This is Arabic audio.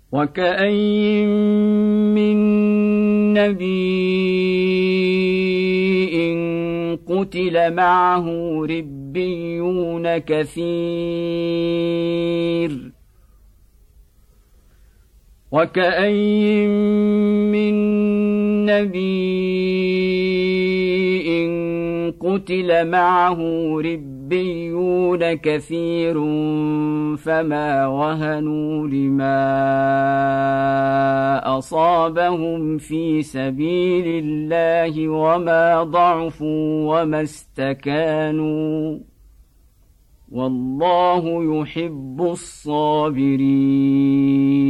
وكأين من نبي قتل معه ربيون كثير وكأين من نبي قتل معه ربيون كثير فما وهنوا لما أصابهم في سبيل الله وما ضعفوا وما استكانوا والله يحب الصابرين